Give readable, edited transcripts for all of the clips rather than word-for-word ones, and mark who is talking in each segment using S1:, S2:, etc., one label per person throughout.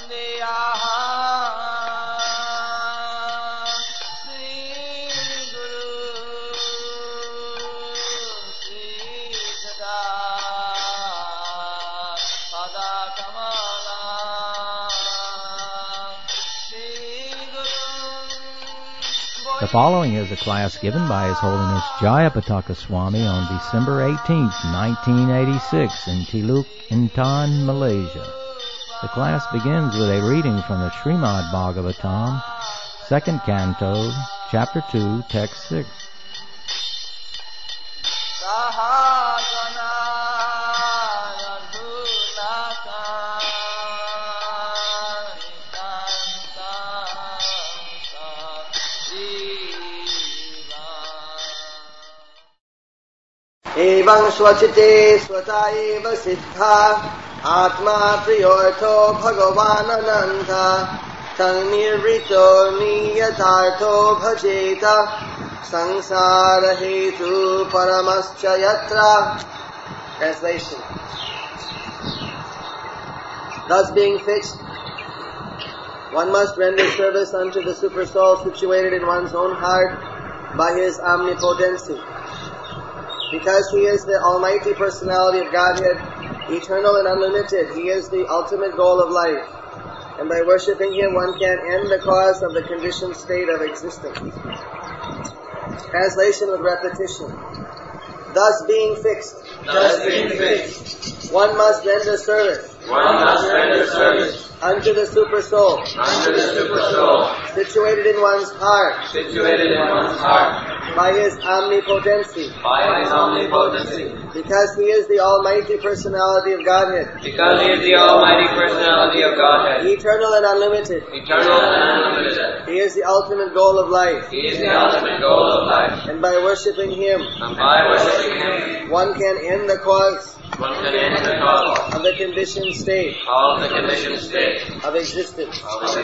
S1: The following is a class given by His Holiness Jayapataka Swami on December 18th, 1986 in Teluk Intan, Malaysia. The class begins with a reading from the Srimad Bhagavatam, 2nd Canto, Chapter 2, Text 6.
S2: एवं स्वचिते स्वता एव सिद्धा आत्मा प्रियोऽर्थो भगवान् अनन्ता तं निर्वृतो नियतार्थो भजेत संसार हेतु परमश्च यत्र. Translation. Thus being fixed, one must render service unto the Super Soul situated in one's own heart by his omnipotency. Because He is the Almighty Personality of Godhead, eternal and unlimited, He is the ultimate goal of life. And by worshipping Him, one can end the cause of the conditioned state of existence. Translation with repetition. Thus being fixed, one must render service, unto the Super Soul, situated in one's heart, by His omnipotency, because He is the Almighty Personality of Godhead, eternal and unlimited, He is the ultimate goal of life, and by worshipping Him, one can end the cause of the conditioned state of existence.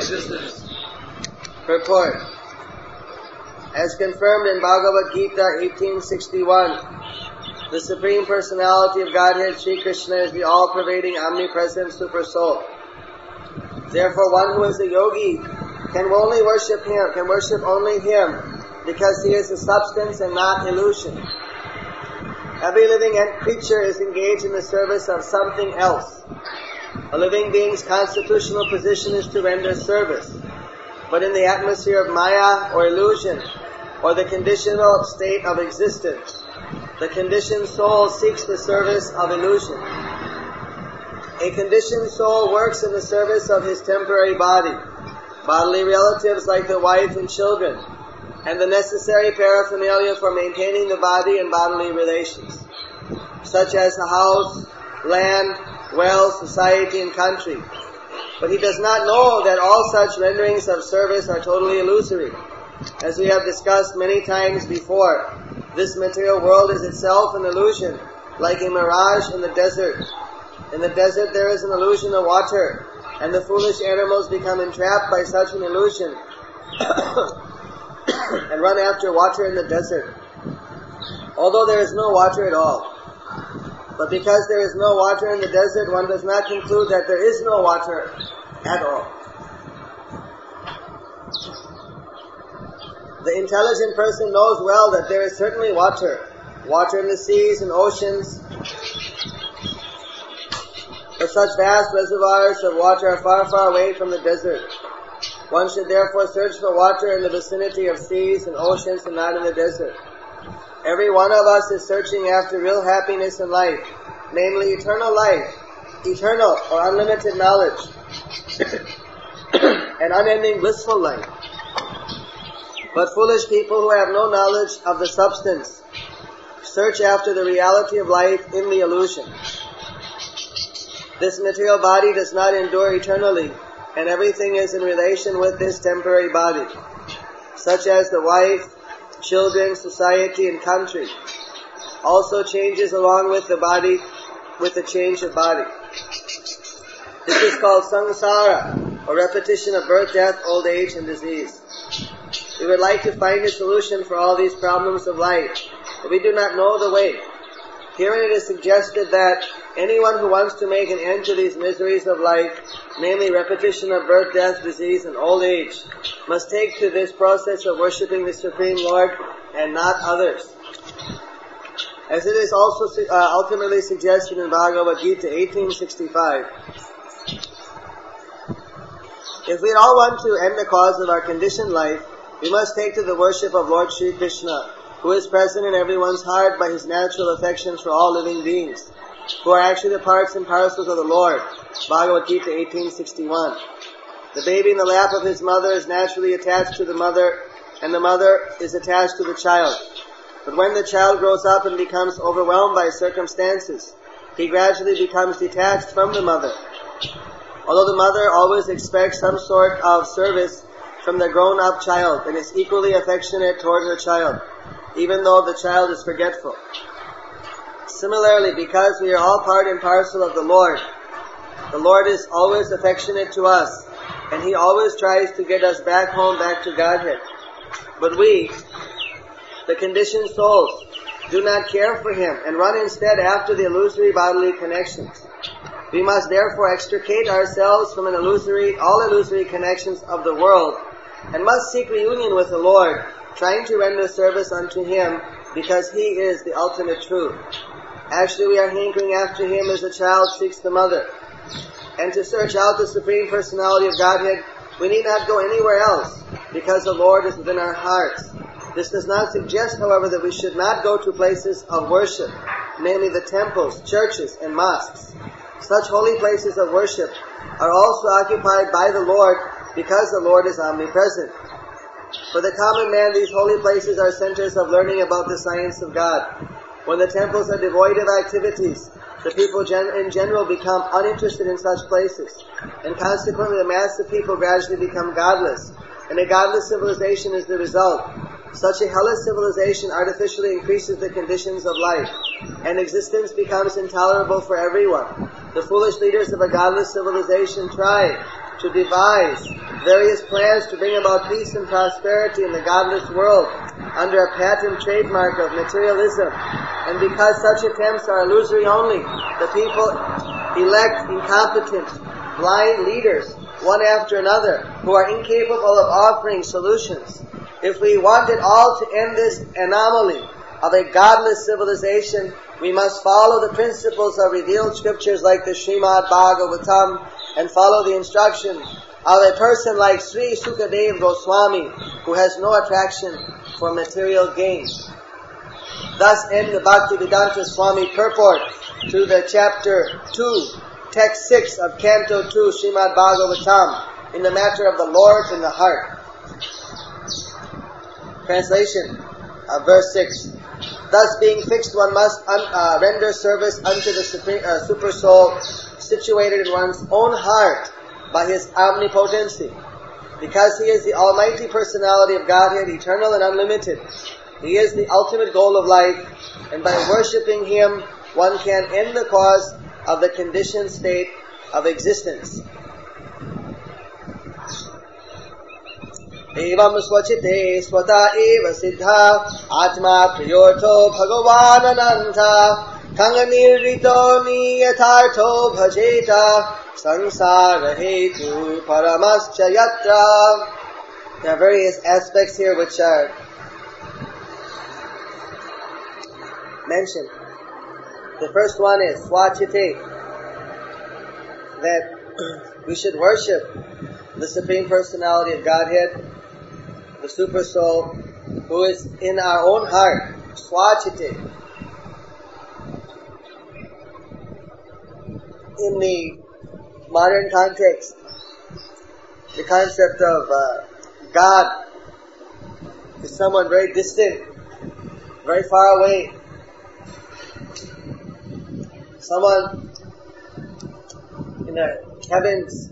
S2: Purport. As confirmed in Bhagavad Gita 1861, the Supreme Personality of Godhead, Sri Krishna, is the all-pervading, omnipresent Super Soul. Therefore, one who is a yogi can worship only Him, because He is a substance and not illusion. Every living creature is engaged in the service of something else. A living being's constitutional position is to render service. But in the atmosphere of Maya or illusion, or the conditional state of existence, the conditioned soul seeks the service of illusion. A conditioned soul works in the service of his temporary body, bodily relatives like the wife and children, and the necessary paraphernalia for maintaining the body and bodily relations, such as a house, land, wealth, society, and country. But he does not know that all such renderings of service are totally illusory. As we have discussed many times before, this material world is itself an illusion, like a mirage in the desert. In the desert there is an illusion of water, and the foolish animals become entrapped by such an illusion and run after water in the desert, although there is no water at all. But because there is no water in the desert, one does not conclude that there is no water at all. The intelligent person knows well that there is certainly water in the seas and oceans, but such vast reservoirs of water are far, far away from the desert. One should therefore search for water in the vicinity of seas and oceans and not in the desert. Every one of us is searching after real happiness in life, namely eternal life, eternal or unlimited knowledge, and unending blissful life. But foolish people who have no knowledge of the substance search after the reality of life in the illusion. This material body does not endure eternally, and everything is in relation with this temporary body, such as the wife, children, society, and country, also changes along with the body, with the change of body. This is called samsara, or repetition of birth, death, old age, and disease. We would like to find a solution for all these problems of life, but we do not know the way. Herein it is suggested that Anyone who wants to make an end to these miseries of life, namely repetition of birth, death, disease, and old age, must take to this process of worshipping the Supreme Lord and not others. As it is also ultimately suggested in Bhagavad Gita 1865, if we all want to end the cause of our conditioned life, we must take to the worship of Lord Sri Krishna, who is present in everyone's heart by his natural affections for all living beings, who are actually the parts and parcels of the Lord. Bhagavad Gita 1861. The baby in the lap of his mother is naturally attached to the mother, and the mother is attached to the child. But when the child grows up and becomes overwhelmed by circumstances, he gradually becomes detached from the mother. Although the mother always expects some sort of service from the grown-up child and is equally affectionate toward her child, even though the child is forgetful. Similarly, because we are all part and parcel of the Lord is always affectionate to us, and He always tries to get us back home, back to Godhead. But we, the conditioned souls, do not care for Him and run instead after the illusory bodily connections. We must therefore extricate ourselves from all illusory connections of the world, and must seek reunion with the Lord, trying to render service unto Him, because He is the ultimate truth. Actually, we are hankering after Him as a child seeks the mother. And to search out the Supreme Personality of Godhead, we need not go anywhere else, because the Lord is within our hearts. This does not suggest, however, that we should not go to places of worship, namely the temples, churches, and mosques. Such holy places of worship are also occupied by the Lord, because the Lord is omnipresent. For the common man, these holy places are centers of learning about the science of God. When the temples are devoid of activities, the people in general become uninterested in such places, and consequently the mass of people gradually become godless, and a godless civilization is the result. Such a hellish civilization artificially increases the conditions of life, and existence becomes intolerable for everyone. The foolish leaders of a godless civilization try to devise various plans to bring about peace and prosperity in the godless world under a patent trademark of materialism. And because such attempts are illusory only, the people elect incompetent, blind leaders, one after another, who are incapable of offering solutions. If we want at all to end this anomaly of a godless civilization, we must follow the principles of revealed scriptures like the Srimad Bhagavatam, and follow the instruction of a person like Sri Sukadeva Goswami, who has no attraction for material gain. Thus end the Bhaktivedanta Swami purport to the chapter 2, text 6 of Canto 2, Srimad Bhagavatam, in the matter of the Lord in the heart. Translation of verse 6. Thus being fixed, one must render service unto the Super Soul situated in one's own heart by His omnipotency. Because He is the Almighty Personality of Godhead, eternal and unlimited. He is the ultimate goal of life, and by worshipping Him, one can end the cause of the conditioned state of existence. Evam swachite swata eva siddha atma priyortho bhagavan ananta kanganirrito niyathartho bhajeta sansara hetu paramascha yatra. There are various aspects here which are mentioned. The first one is swachite, that we should worship the Supreme Personality of Godhead, the Super Soul, who is in our own heart. Swachite. In the modern context, the concept of God is someone very distant, very far away. Someone in the heavens.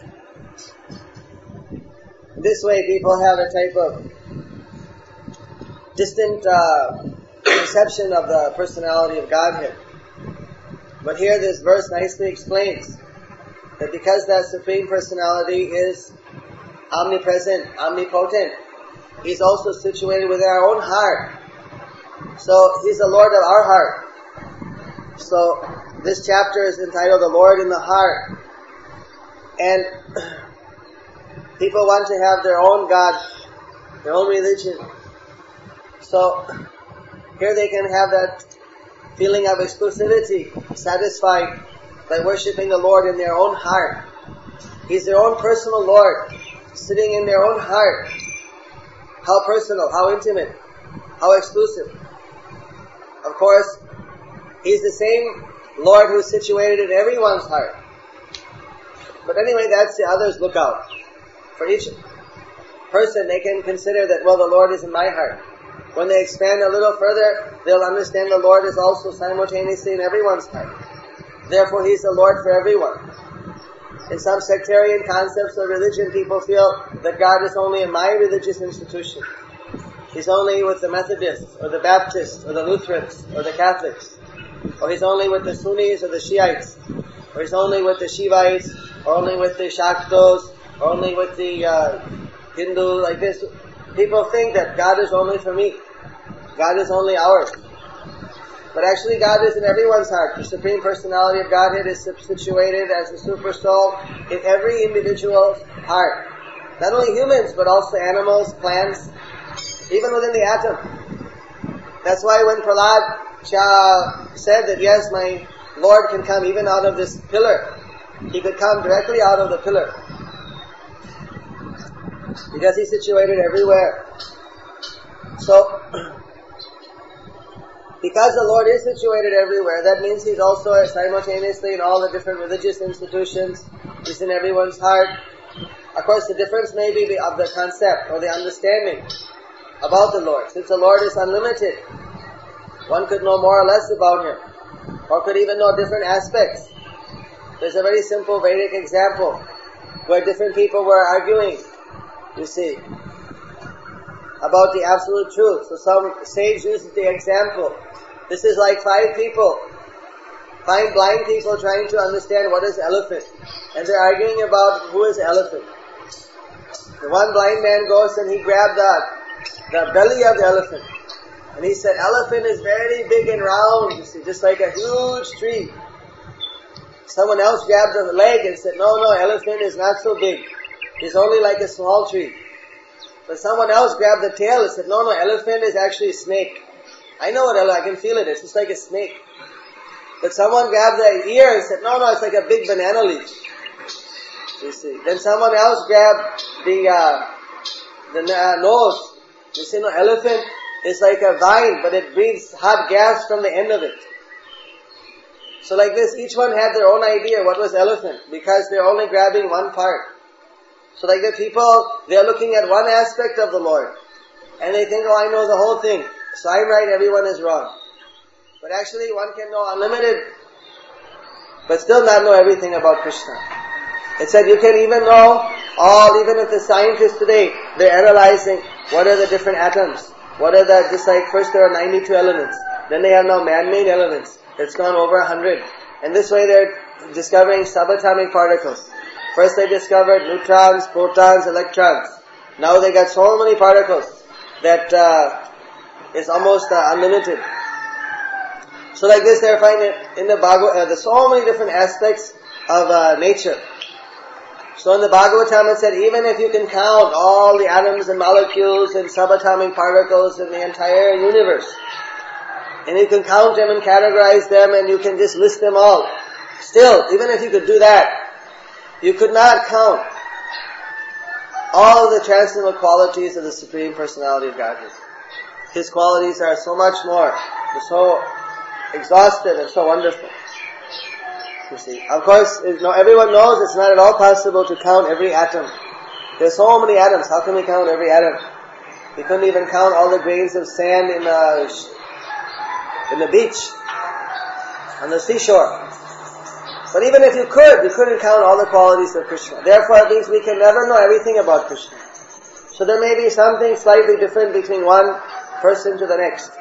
S2: This way people have a type of distant conception of the personality of Godhead. But here this verse nicely explains that because that Supreme Personality is omnipresent, omnipotent, He's also situated within our own heart. So He's the Lord of our heart. So this chapter is entitled The Lord in the Heart. And people want to have their own God, their own religion. So here they can have that feeling of exclusivity, satisfied by worshipping the Lord in their own heart. He's their own personal Lord, sitting in their own heart. How personal, how intimate, how exclusive. Of course, He's the same Lord who's situated in everyone's heart. But anyway, that's the other's lookout. For each person, they can consider that, well, the Lord is in my heart. When they expand a little further, they'll understand the Lord is also simultaneously in everyone's heart. Therefore, He's the Lord for everyone. In some sectarian concepts of religion, people feel that God is only in my religious institution. He's only with the Methodists, or the Baptists, or the Lutherans, or the Catholics. Or He's only with the Sunnis, or the Shiites. Or He's only with the Shivites, or only with the Shaktos, or only with the Hindu, like this. People think that God is only for me. God is only ours. But actually God is in everyone's heart. The Supreme Personality of Godhead is situated as a super soul in every individual's heart. Not only humans, but also animals, plants, even within the atom. That's why when Prahlad said that, yes, my Lord can come even out of this pillar, He could come directly out of the pillar. Because He's situated everywhere. So, because the Lord is situated everywhere, that means He's also simultaneously in all the different religious institutions. He's in everyone's heart. Of course, the difference may be of the concept or the understanding about the Lord. Since the Lord is unlimited, one could know more or less about Him, or could even know different aspects. There's a very simple Vedic example where different people were arguing, you see, about the absolute truth. So some sage uses the example. This is like five blind people trying to understand what is elephant. And they're arguing about who is elephant. The one blind man goes and he grabbed the belly of the elephant. And he said, elephant is very big and round, you see, just like a huge tree. Someone else grabbed the leg and said, no, elephant is not so big. It's only like a small tree. But someone else grabbed the tail and said, no, elephant is actually a snake. I know what elephant, I can feel it, it's just like a snake. But someone grabbed the ear and said, no, it's like a big banana leaf. You see. Then someone else grabbed the nose. You see, elephant is like a vine, but it breathes hot gas from the end of it. So like this, each one had their own idea what was elephant, because they're only grabbing one part. So like the people, they're looking at one aspect of the Lord, and they think, I know the whole thing, so I'm right, everyone is wrong. But actually one can know unlimited, but still not know everything about Krishna. It said you can even know all, even if the scientists today, they're analyzing what are the different atoms, what are the, just like first there are 92 elements, then they have now man-made elements. It's gone over 100. And this way they're discovering subatomic particles. First they discovered neutrons, protons, electrons. Now they got so many particles that it's almost unlimited. So like this they're finding in the Bhagavatam, there's so many different aspects of nature. So in the Bhagavatam it said, even if you can count all the atoms and molecules and subatomic particles in the entire universe, and you can count them and categorize them and you can just list them all, still, even if you could do that, you could not count all the transcendental qualities of the Supreme Personality of Godhead. His qualities are so much more, they're so exhaustive and so wonderful. You see, of course, everyone knows it's not at all possible to count every atom. There's so many atoms. How can we count every atom? We couldn't even count all the grains of sand in the beach, on the seashore. But even if you could, you couldn't count all the qualities of Krishna. Therefore, it means we can never know everything about Krishna. So there may be something slightly different between one person to the next.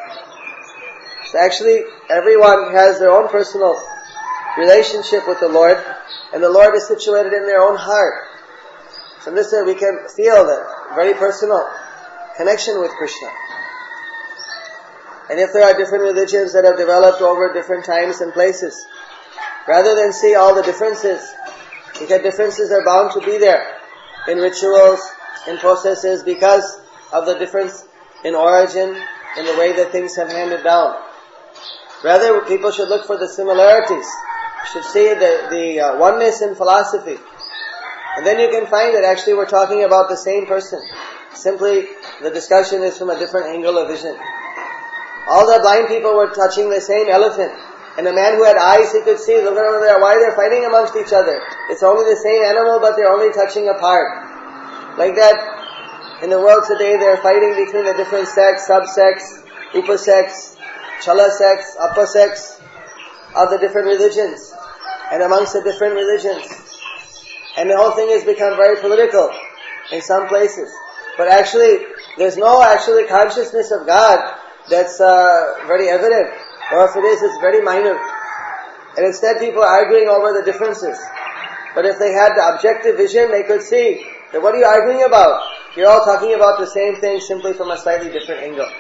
S2: So actually, everyone has their own personal relationship with the Lord, and the Lord is situated in their own heart. So in this way we can feel that very personal connection with Krishna. And if there are different religions that have developed over different times and places, rather than see all the differences, because differences are bound to be there in rituals, in processes, because of the difference in origin, in the way that things have handed down. Rather, people should look for the similarities, should see the oneness in philosophy. And then you can find that actually we're talking about the same person. Simply, the discussion is from a different angle of vision. All the blind people were touching the same elephant. And the man who had eyes, he could see, look over there, why they're fighting amongst each other. It's only the same animal, but they're only touching a part. Like that, in the world today, they're fighting between the different sects, sub-sects, upa-sects, chala sects, upper sects of the different religions, and amongst the different religions. And the whole thing has become very political in some places. But actually, there's no actually consciousness of God that's very evident. Or if it is, it's very minor. And instead people are arguing over the differences. But if they had the objective vision, they could see that what are you arguing about? You're all talking about the same thing, simply from a slightly different angle.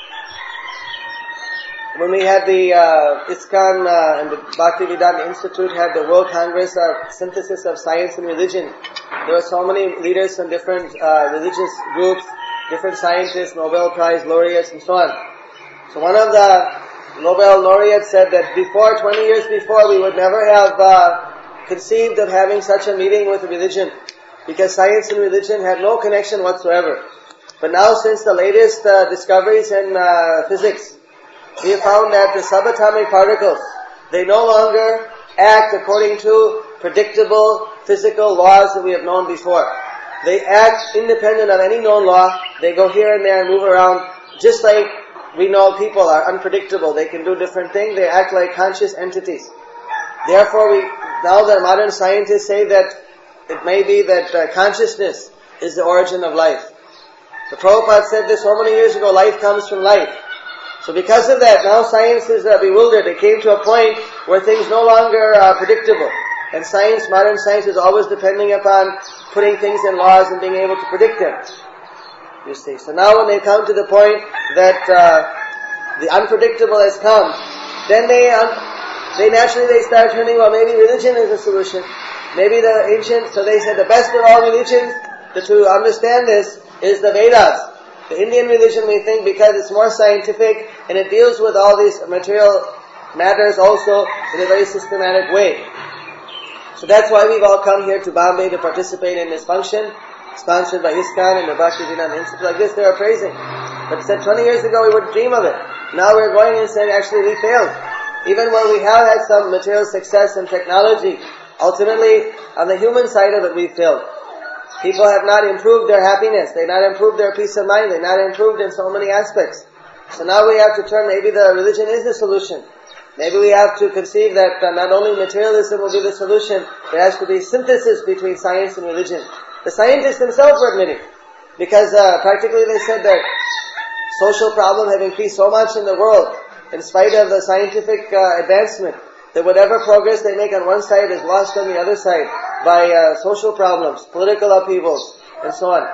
S2: When we had the ISKCON and the Bhaktivedanta Institute had the World Congress of Synthesis of Science and Religion, there were so many leaders from different religious groups, different scientists, Nobel Prize laureates, and so on. So one of the Nobel laureates said that 20 years before, we would never have conceived of having such a meeting with religion, because science and religion had no connection whatsoever. But now, since the latest discoveries in physics, we have found that the subatomic particles, they no longer act according to predictable physical laws that we have known before. They act independent of any known law. They go here and there and move around, just like we know people are unpredictable. They can do different things. They act like conscious entities. Therefore, now that modern scientists say that it may be that consciousness is the origin of life. The Prabhupada said this so many years ago, life comes from life. So because of that, now science is bewildered. It came to a point where things no longer are predictable. And science, modern science, is always depending upon putting things in laws and being able to predict them. You see. So now when they come to the point that the unpredictable has come, then they naturally start turning, well, maybe religion is the solution. Maybe the ancient, so they said the best of all religions, to understand this, is the Vedas. The Indian religion, we think, because it's more scientific and it deals with all these material matters also in a very systematic way. So that's why we've all come here to Bombay to participate in this function, sponsored by ISKCON and the Bhaktivedanta Institute. Like this, they are praising. But said 20 years ago, we wouldn't dream of it. Now we're going and saying, actually, we failed. Even when we have had some material success and technology, ultimately, on the human side of it, we failed. People have not improved their happiness. They've not improved their peace of mind. They've not improved in so many aspects. So now we have to turn, maybe the religion is the solution. Maybe we have to conceive that not only materialism will be the solution, there has to be synthesis between science and religion. The scientists themselves were admitting, because practically they said that social problems have increased so much in the world, in spite of the scientific advancement, that whatever progress they make on one side is lost on the other side by social problems, political upheavals, and so on.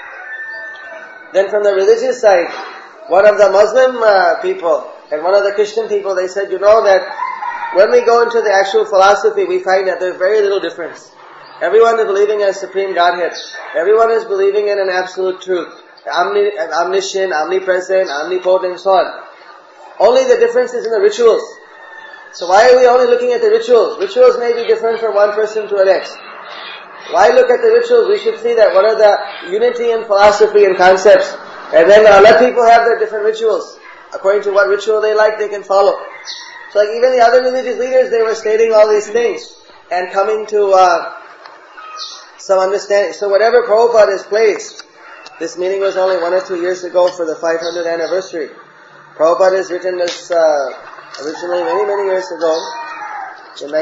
S2: Then from the religious side, one of the Muslim people and one of the Christian people, they said, you know that when we go into the actual philosophy, we find that there's very little difference. Everyone is believing in a supreme Godhead. Everyone is believing in an absolute truth. Omniscient, omnipresent, omnipotent, and so on. Only the difference is in the rituals. So why are we only looking at the rituals? Rituals may be different from one person to the next. Why look at the rituals? We should see that what are the unity in philosophy and concepts. And then let people have their different rituals. According to what ritual they like, they can follow. So like even the other religious leaders, they were stating all these things and coming to some understanding. So whatever Prabhupada has placed, this meeting was only 1 or 2 years ago for the 500th anniversary. Prabhupada has written this originally many years ago. In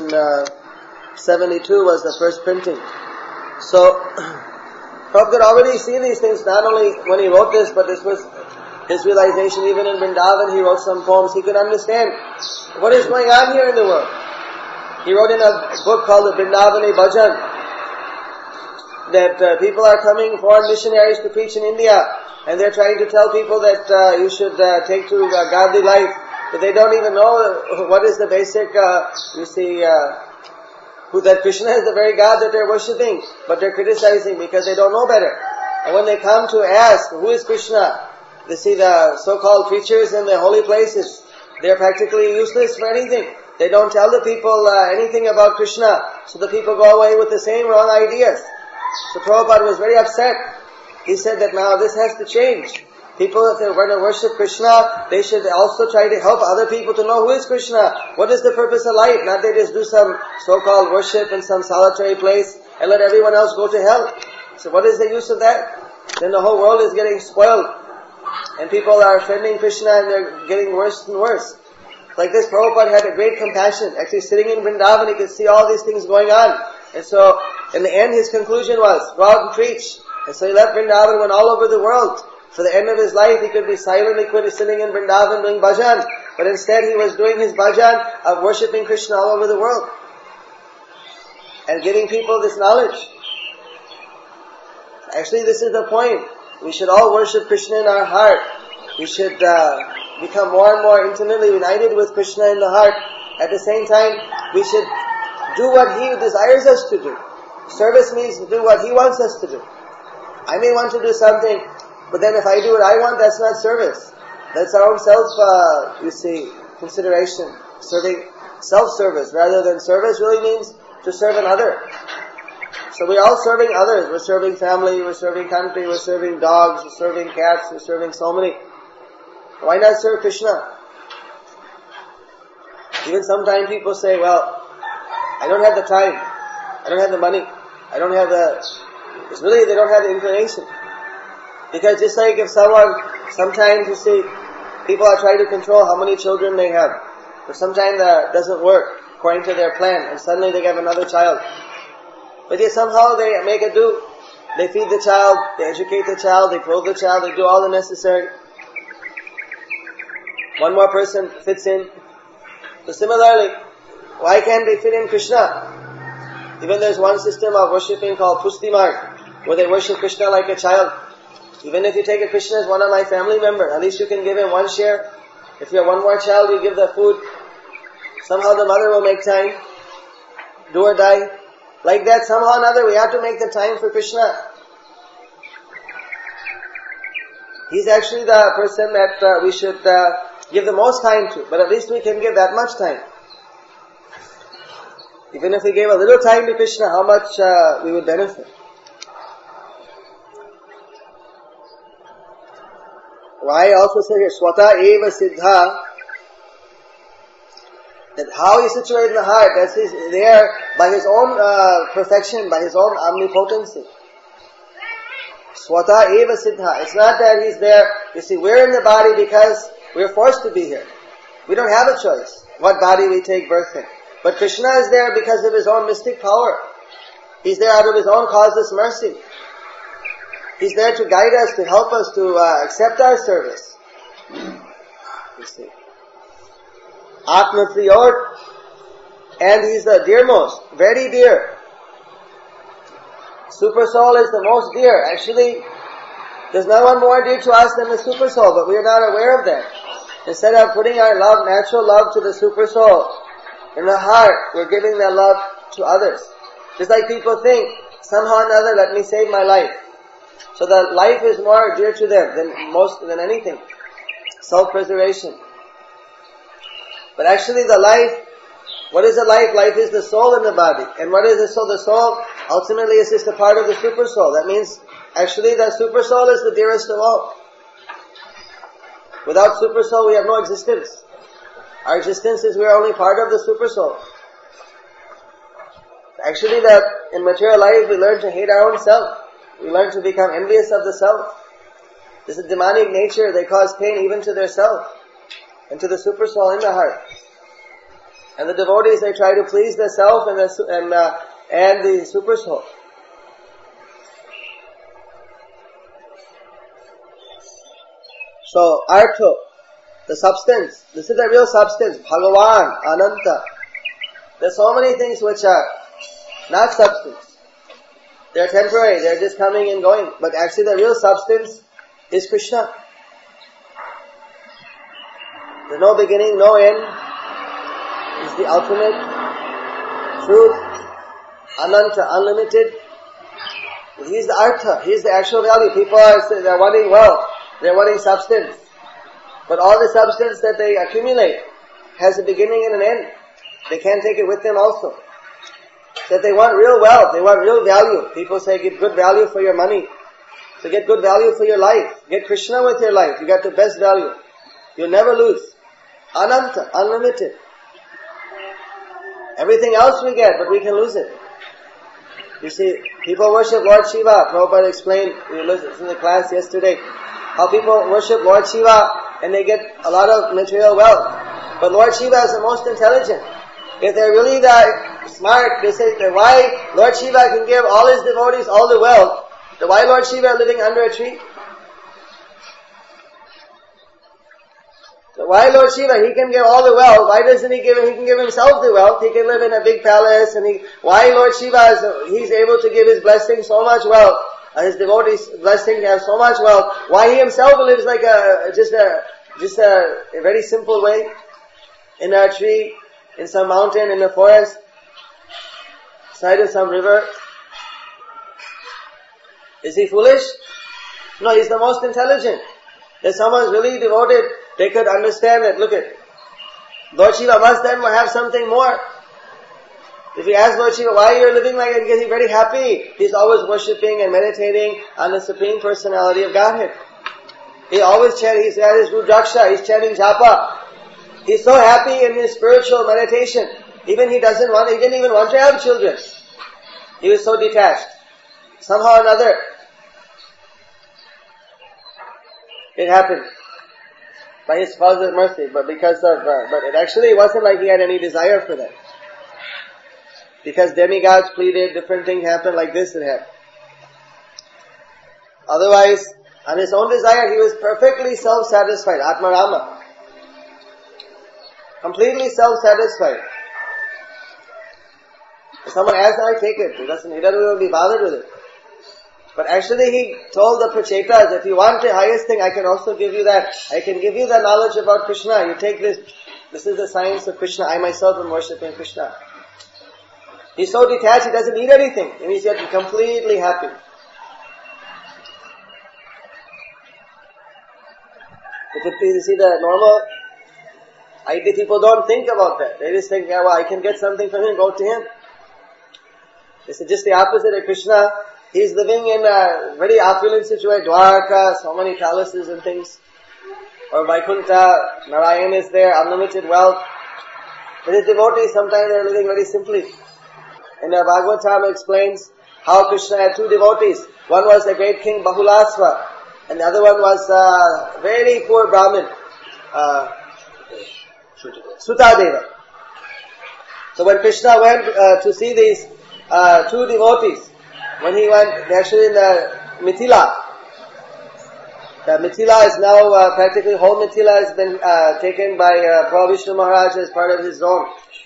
S2: 1972 was the first printing. So Prabhupada could already see these things, not only when he wrote this, but this was his realization. Even in Vrindavan, he wrote some poems. He could understand what is going on here in the world. He wrote in a book called the Vrindavani Bhajan that people are coming, foreign missionaries, to preach in India, and they're trying to tell people that you should take to godly life. but they don't even know what is the basic, who that Krishna is the very God that they're worshipping, but they're criticizing because they don't know better. And when they come to ask, who is Krishna? They see the so-called preachers in the holy places. They're practically useless for anything. They don't tell the people anything about Krishna. So the people go away with the same wrong ideas. So Prabhupada was very upset. He said that now this has to change. People, if they're going to worship Krishna, they should also try to help other people to know who is Krishna. What is the purpose of life? Not they just do some so-called worship in some solitary place and let everyone else go to hell. So what is the use of that? Then the whole world is getting spoiled. And people are offending Krishna and they're getting worse and worse. Like this, Prabhupada had a great compassion. Actually sitting in Vrindavan, he could see all these things going on. And so, in the end, his conclusion was, go out and preach. And so he left Vrindavan and went all over the world. For the end of his life, he could be silently sitting in Vrindavan doing bhajan. But instead, he was doing his bhajan of worshipping Krishna all over the world. And giving people this knowledge. Actually, this is the point. We should all worship Krishna in our heart. We should become more and more intimately united with Krishna in the heart. At the same time, we should do what He desires us to do. Service means to do what He wants us to do. I may want to do something, but then if I do what I want, that's not service. That's our own consideration. Serving, self-service rather than service really means to serve another. So we're all serving others. We're serving family, we're serving country, we're serving dogs, we're serving cats, we're serving so many. Why not serve Krishna? Even sometimes people say, well, I don't have the time, I don't have the money, I don't have it's really they don't have the inclination. Because just like if sometimes you see, people are trying to control how many children they have. But sometimes that doesn't work according to their plan, and suddenly they have another child. But yet somehow they make it do. They feed the child, they educate the child, they clothe the child, they do all the necessary. One more person fits in. So similarly, why can't they fit in Krishna? Even there's one system of worshipping called Pusti Marg, where they worship Krishna like a child. Even if you take a Krishna as one of my family members, at least you can give him one share. If you have one more child, you give the food. Somehow the mother will make time, do or die. Like that, somehow or another, we have to make the time for Krishna. He's actually the person that we should give the most time to, but at least we can give that much time. Even if we gave a little time to Krishna, how much we would benefit. Why also say here, Swata eva siddha, that how he's situated in the heart, that he's there by his own perfection, by his own omnipotency. Swata eva siddha. It's not that he's there. You see, we're in the body because we're forced to be here. We don't have a choice what body we take birth in. But Krishna is there because of his own mystic power. He's there out of his own causeless mercy. He's there to guide us, to help us, to accept our service. You see. Atma Priyot, and he's the dearmost, very dear. Super soul is the most dear. Actually, there's no one more dear to us than the super soul, but we are not aware of that. Instead of putting our love, natural love to the super soul in the heart, we're giving that love to others. Just like people think, somehow or another, let me save my life. So that life is more dear to them than anything. Self-preservation. But actually the life, what is the life? Life is the soul in the body. And what is the soul? The soul ultimately is just a part of the super soul. That means actually the super soul is the dearest of all. Without super soul we have no existence. Our existence is we are only part of the super soul. Actually in material life we learn to hate our own self. We learn to become envious of the self. This is demonic nature. They cause pain even to their self and to the super soul in the heart. And the devotees, they try to please the self and the super soul. So, Artho, the substance. This is the real substance. Bhagavan, Ananta. There's so many things which are not substance. They're temporary, they're just coming and going. But actually the real substance is Krishna. There's no beginning, no end. He's the ultimate truth, Ananta, unlimited. He's the artha, He's the actual value. People they're wanting wealth, they're wanting substance. But all the substance that they accumulate has a beginning and an end. They can't take it with them also. That they want real wealth, they want real value. People say get good value for your money. So get good value for your life. Get Krishna with your life. You got the best value. You'll never lose. Ananta, unlimited. Everything else we get, but we can lose it. You see, people worship Lord Shiva. Prabhupada explained, we listened in the class yesterday, how people worship Lord Shiva and they get a lot of material wealth. But Lord Shiva is the most intelligent. If they're really that smart, they say that why Lord Shiva can give all his devotees all the wealth, then why Lord Shiva is living under a tree? So why Lord Shiva, he can give all the wealth, why doesn't he can give himself the wealth, he can live in a big palace, and why Lord Shiva he's able to give his blessing so much wealth, his devotees blessing have so much wealth, why he himself lives like just a very simple way, in a tree, in some mountain, in a forest, side of some river. Is he foolish? No, he's the most intelligent. If someone's really devoted, they could understand that, look at, Lord Shiva must then have something more. If you ask Lord Shiva, why you're living like that, because he's very happy. He's always worshipping and meditating on the Supreme Personality of Godhead. He always chanting, he's at his Rudraksha, he's chanting japa. He's so happy in his spiritual meditation. He didn't even want to have children. He was so detached. Somehow or another, it happened. By his Father's mercy, but but it actually wasn't like he had any desire for that. Because demigods pleaded, different things happened, like this it happened. Otherwise, on his own desire, he was perfectly self-satisfied, Atmarama. Completely self-satisfied. If someone asks, I take it. He doesn't even be bothered with it. But actually he told the Prachetas, if you want the highest thing, I can also give you that. I can give you the knowledge about Krishna. You take this. This is the science of Krishna. I myself am worshipping Krishna. He's so detached, he doesn't need anything. And he's yet completely happy. You see, the normal IT people don't think about that. They just think, yeah, well, I can get something from him, go to him. This is just the opposite of Krishna. He's living in a very opulent situation, Dwarka, so many palaces and things. Or Vaikuntha, Narayan is there, unlimited wealth. But his devotees, sometimes they're living very simply. And Bhagavatam explains how Krishna had two devotees. One was the great king Bahulasva, and the other one was a very poor Brahmin, Sutadeva. So when Krishna went to see these two devotees, when he went, actually in the Mithila. The Mithila is now, practically whole Mithila has been taken by Prabhu Vishnu Maharaj as part of his zone.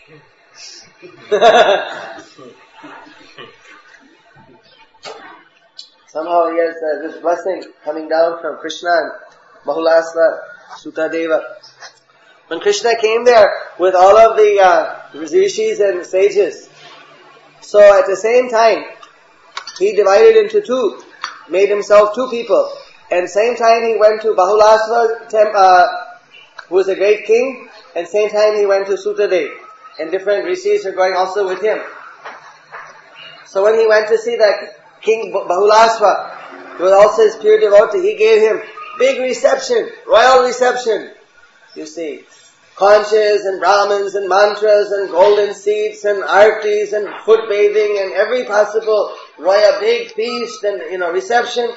S2: Somehow he has this blessing coming down from Krishna and Bahulasva, Sutadeva. When Krishna came there with all of the rishis and sages, so at the same time, he divided into two, made himself two people. And same time he went to Bahulasva, who was a great king, and same time he went to Sutadeva. And different rishis were going also with him. So when he went to see the king Bahulasva, who was also his pure devotee, he gave him big reception, royal reception. You see, conches and brahmins and mantras and golden seats and artis and foot bathing and every possible royal big feast and reception.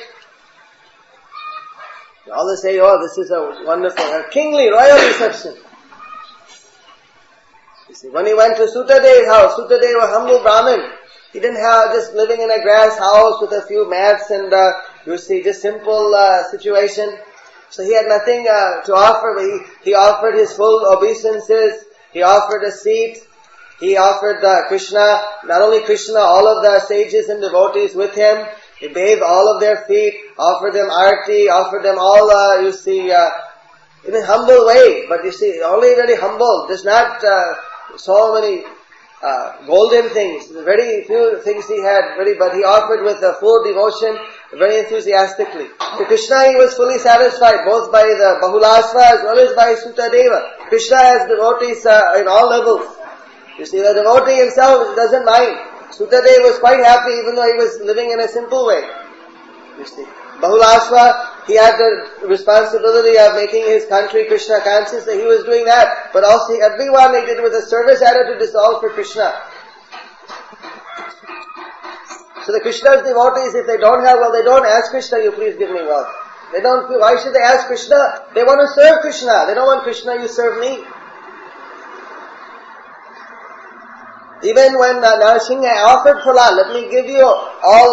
S2: All they say, oh, this is a wonderful, kingly royal reception. You see, when he went to Sutadeva's house, Sutadeva was a humble Brahmin. He didn't have just living in a grass house with a few mats and just simple situation. So he had nothing to offer, but he offered his full obeisances. He offered a seat. He offered Krishna, not only Krishna, all of the sages and devotees with him. He bathed all of their feet, offered them arti, offered them all, in a humble way. But you see, only very humble. There's not so many golden things. Very few things he had, but he offered with full devotion, very enthusiastically. To Krishna he was fully satisfied, both by the Bahulasva as well as by Sutadeva. Krishna has devotees in all levels. You see, the devotee himself doesn't mind. Sutadeva was quite happy even though he was living in a simple way. You see, Bahulasva, he had the responsibility of making his country Krishna conscious, so he was doing that. But also everyone he did with a service attitude is all for Krishna. So the Krishna's devotees, if they don't have wealth, they don't ask Krishna, you please give me wealth. They don't feel, why should they ask Krishna? They want to serve Krishna. They don't want Krishna, you serve me. Even when Narasingha offered Phala, let me give you all,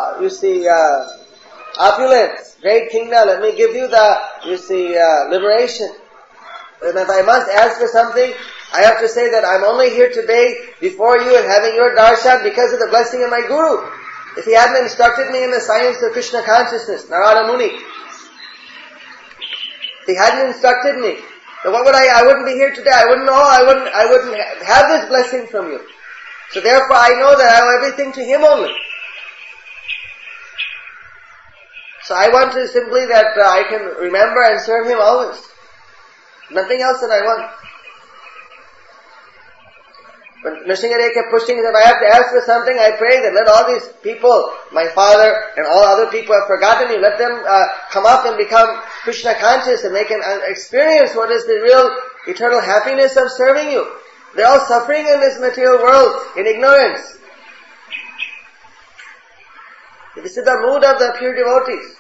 S2: opulence, great kingdom, let me give you liberation. And if I must ask for something, I have to say that I'm only here today before you and having your darshan because of the blessing of my Guru. If he hadn't instructed me in the science of Krishna consciousness, Narada Muni, if he hadn't instructed me, then what would I wouldn't be here today. I wouldn't know, I wouldn't have this blessing from you. So therefore I know that I owe everything to him only. So I want to simply that I can remember and serve him always. Nothing else that I want. When Nrsimhadev kept pushing, if I have to ask for something, I pray that let all these people, my father and all other people have forgotten you, let them come up and become Krishna conscious and they can experience what is the real eternal happiness of serving you. They're all suffering in this material world in ignorance. This is the mood of the pure devotees.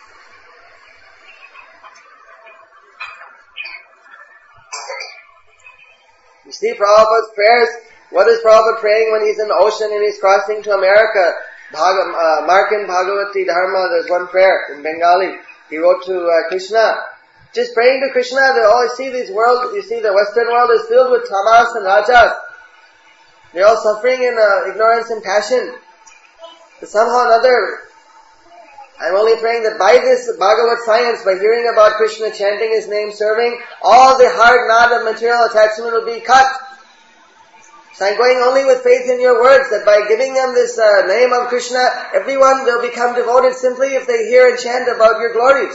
S2: You see Prabhupada's prayers. What is Prabhupada praying when he's in the ocean and he's crossing to America? Markan Bhagavati Dharma, there's one prayer in Bengali. He wrote to Krishna. Just praying to Krishna, you see this world, you see the Western world is filled with tamas and rajas. They're all suffering in ignorance and passion. But somehow or another, I'm only praying that by this Bhagavad science, by hearing about Krishna, chanting his name, serving, all the hard knot of material attachment will be cut. So I'm going only with faith in your words, that by giving them this name of Krishna, everyone will become devoted simply if they hear and chant about your glories.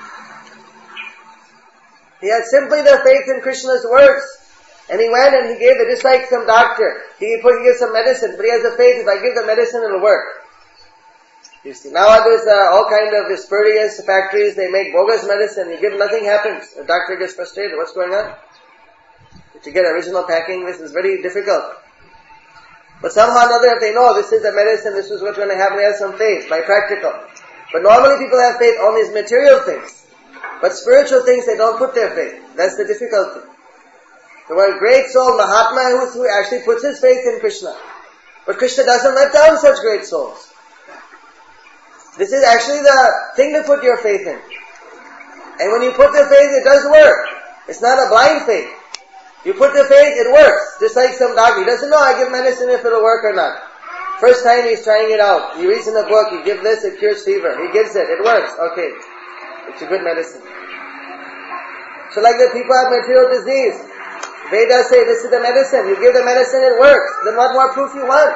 S2: He had simply their faith in Krishna's words. And he went and he gave it, just like some doctor. He gives some medicine, but he has the faith, if I give the medicine, it'll work. You see, now there's all kind of spurious factories, they make bogus medicine, you give, nothing happens. The doctor gets frustrated, what's going on? To get original packing, this is very difficult. But somehow or another, if they know this is the medicine, this is what's going to happen, they have some faith, by practical. But normally people have faith on these material things. But spiritual things, they don't put their faith. That's the difficulty. The one great soul, Mahatma, who actually puts his faith in Krishna. But Krishna doesn't let down such great souls. This is actually the thing to put your faith in. And when you put the faith, it does work. It's not a blind faith. You put the faith, it works. Just like some doctor. He doesn't know I give medicine if it'll work or not. First time he's trying it out. He reads in the book, you give this, it cures fever. He gives it, it works. Okay. It's a good medicine. So like the people have material disease. Vedas say this is the medicine. You give the medicine, it works. Then what more proof you want?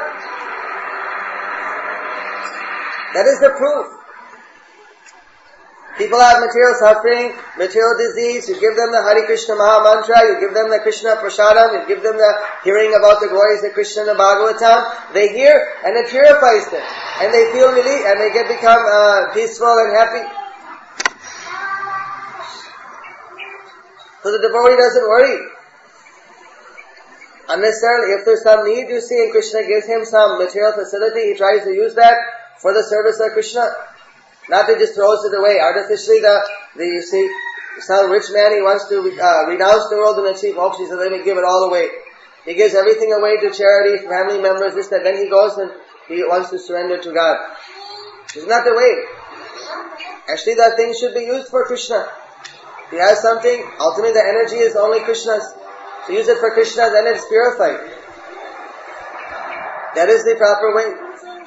S2: That is the proof. People have material suffering, material disease, you give them the Hare Krishna Maha Mantra, you give them the Krishna Prasadam, you give them the hearing about the glories of Krishna and the Bhagavatam. They hear and it purifies them. And they feel relief and they become peaceful and happy. So the devotee doesn't worry. Unnecessarily, if there's some need you see and Krishna gives him some material facility, he tries to use that for the service of Krishna. Not to just throws it away. Artificially, you see, some rich man, he wants to renounce the world and achieve moksha. He says, let me give it all away. He gives everything away to charity, family members, this, that. Then he goes and he wants to surrender to God. It's not the way. Actually, that thing should be used for Krishna. If he has something, ultimately the energy is only Krishna's. So use it for Krishna, then it's purified. That is the proper way.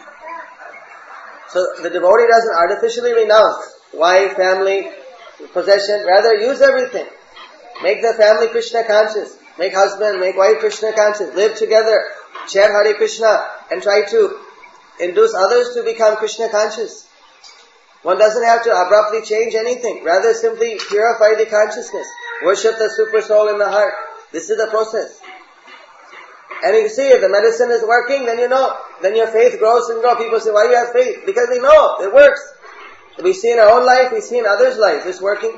S2: So the devotee doesn't artificially renounce wife, family, possession, rather use everything. Make the family Krishna conscious. Make husband, make wife Krishna conscious. Live together. Chant Hare Krishna and try to induce others to become Krishna conscious. One doesn't have to abruptly change anything. Rather simply purify the consciousness. Worship the super soul in the heart. This is the process. And you see, if the medicine is working, then you know. Then your faith grows and grows. People say, why do you have faith? Because we know it works. We see in our own life, we see in others' lives, it's working.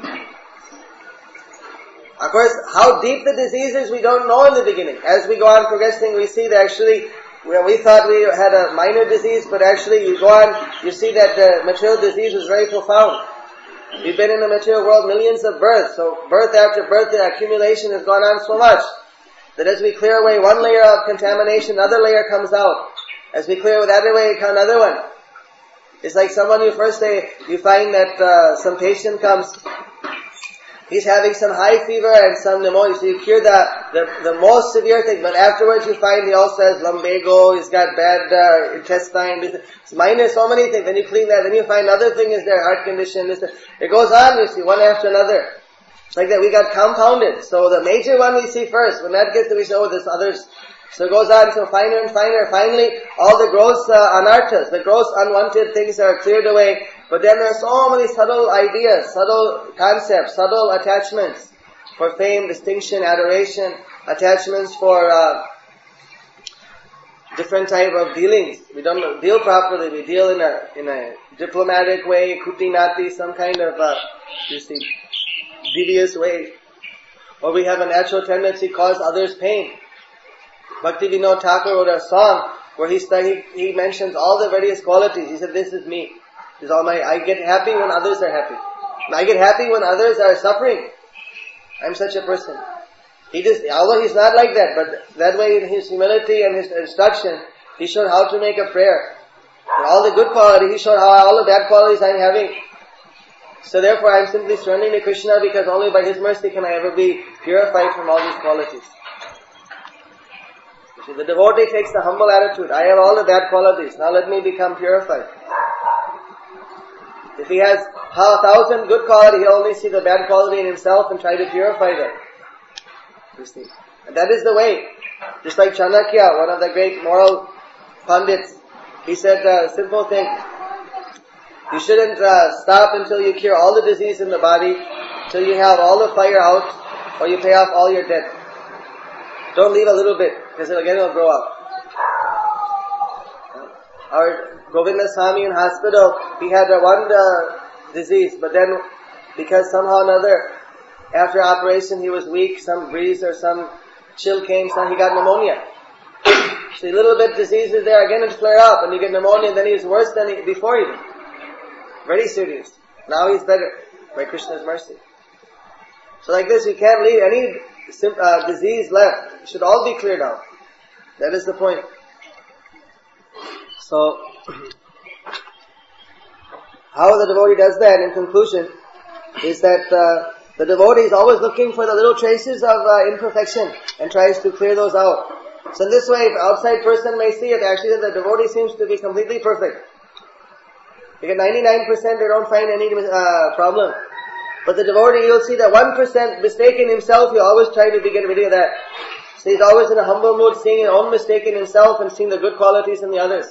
S2: Of course, how deep the disease is, we don't know in the beginning. As we go on progressing, we see that actually, we thought we had a minor disease, but actually you go on, you see that the material disease is very profound. We've been in the material world millions of births, so birth after birth, the accumulation has gone on so much, that as we clear away one layer of contamination, another layer comes out. As we clear that away, another one. It's like someone you first say, you find that some patient comes, he's having some high fever and some pneumonia, so you cure the most severe thing, but afterwards you find he also has lumbago, he's got bad intestine, it's minor, so many things, then you clean that, then you find another thing is their heart condition, it goes on, you see, one after another. It's like that, we got compounded, so the major one we see first, when that gets to we say, oh, there's others. So it goes on, so finer and finer. Finally, all the gross anarthas, the gross unwanted things are cleared away. But then there are so many subtle ideas, subtle concepts, subtle attachments for fame, distinction, adoration, attachments for different type of dealings. We don't deal properly. We deal in a diplomatic way, kuti-nati, some kind of devious way. Or we have a natural tendency to cause others pain. Bhakti Vinod Thakur wrote a song where he mentions all the various qualities. He said, this is me. This is all I get happy when others are happy. And I get happy when others are suffering. I'm such a person. Although he's not like that, but that way in his humility and his instruction, he showed how to make a prayer. And all the good qualities, he showed how all the bad qualities I'm having. So therefore I'm simply surrendering to Krishna because only by His mercy can I ever be purified from all these qualities. The devotee takes the humble attitude. I have all the bad qualities. Now let me become purified. If he has 1,000 good qualities, he'll only see the bad quality in himself and try to purify that. You see. And that is the way. Just like Chanakya, one of the great moral pundits, he said a simple thing. You shouldn't stop until you cure all the disease in the body, till you have all the fire out, or you pay off all your debt. Don't leave a little bit, because again it will grow up. Our Govinda Swami in hospital, he had one disease, but then because somehow or another, after operation he was weak, some breeze or some chill came, so he got pneumonia. So a little bit disease is there, again it flare up, and you get pneumonia, and then he's worse than before even. Very serious. Now he's better, by Krishna's mercy. So like this, you can't leave any disease left. It should all be cleared out. That is the point. So, how the devotee does that in conclusion is that the devotee is always looking for the little traces of imperfection and tries to clear those out. So in this way, if an outside person may see it, actually the devotee seems to be completely perfect. Because 99% they don't find any problem. But the devotee, you'll see that 1% mistake in himself, he always try to get rid of that. So he's always in a humble mood, seeing his own mistake in himself and seeing the good qualities in the others.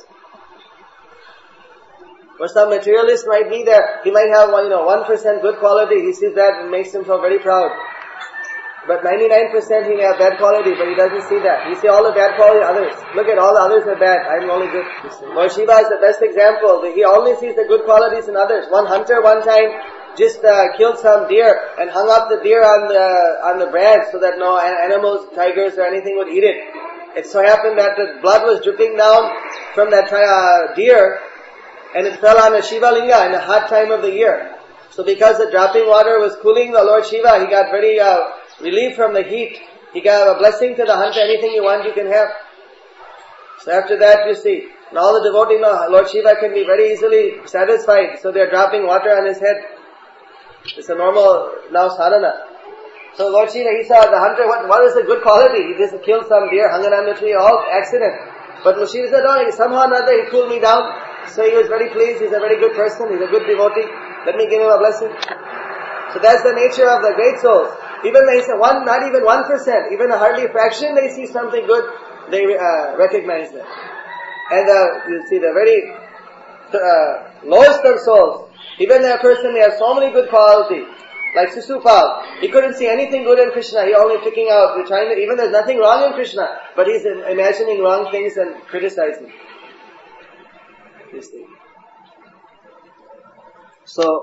S2: Or some materialist might be there, he might have 1% good quality, he sees that and makes himself very proud. But 99% he may have bad quality, but he doesn't see that. He sees all the bad quality of others. Look at all the others are bad, I'm only good. Lord Shiva is the best example. He only sees the good qualities in others. One hunter one time just killed some deer and hung up the deer on the branch so that no animals, tigers or anything would eat it. It so happened that the blood was dripping down from that deer and it fell on a Shiva Linga in the hot time of the year. So because the dropping water was cooling the Lord Shiva, he got very relief from the heat. He got a blessing to the hunter, anything you want you can have. So after that you see, and all the devotees know Lord Shiva can be very easily satisfied, so they are dropping water on his head. It's a normal now sadhana. So Lord Shiva, he saw the hunter, what is the good quality? He just killed some deer, hung it on the tree, all accident. But Lord Shiva said, no, somehow or another he cooled me down. So he was very pleased, he's a very good person, he's a good devotee. Let me give him a blessing. So that's the nature of the great souls. Even they say not even 1%, even hardly a fraction, they see something good, they recognize it. And you see the very lowest of souls, even a person they have so many good qualities, like Sisupal, he couldn't see anything good in Krishna, he only picking out, even there's nothing wrong in Krishna, but he's imagining wrong things and criticizing. You see. So,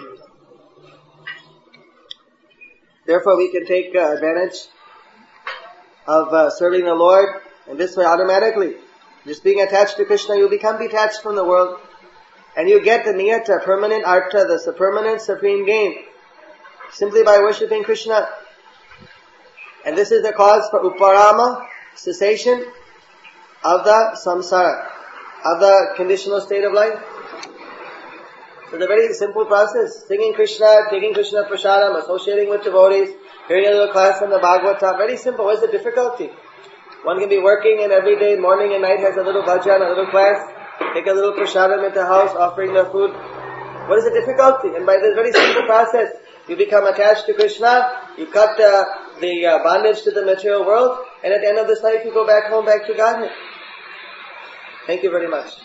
S2: therefore we can take advantage of serving the Lord, and this way automatically, just being attached to Krishna, you become detached from the world, and you get the niyata, permanent artha, the permanent supreme gain, simply by worshipping Krishna. And this is the cause for uparama, cessation of the samsara, of the conditional state of life. So the very simple process, singing Krishna, taking Krishna prasadam, associating with devotees, hearing a little class on the Bhagavata, very simple. What is the difficulty? One can be working and every day, morning and night, has a little bhajan, a little class, take a little prasadam at the house, offering the food. What is the difficulty? And by this very simple process, you become attached to Krishna, you cut the bondage to the material world, and at the end of this life, you go back home, back to Godhead. Thank you very much.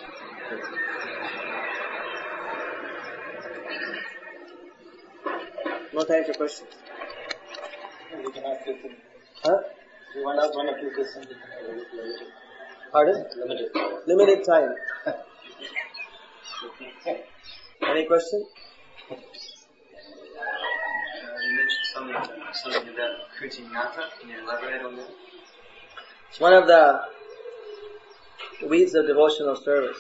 S2: No time for questions.
S3: We can ask questions.
S2: Huh?
S3: We want to ask one or two questions.
S2: Pardon? Limited time. Any question?
S3: You mentioned something about Krutinata. Can you elaborate on that?
S2: It's one of the weeds of devotional service.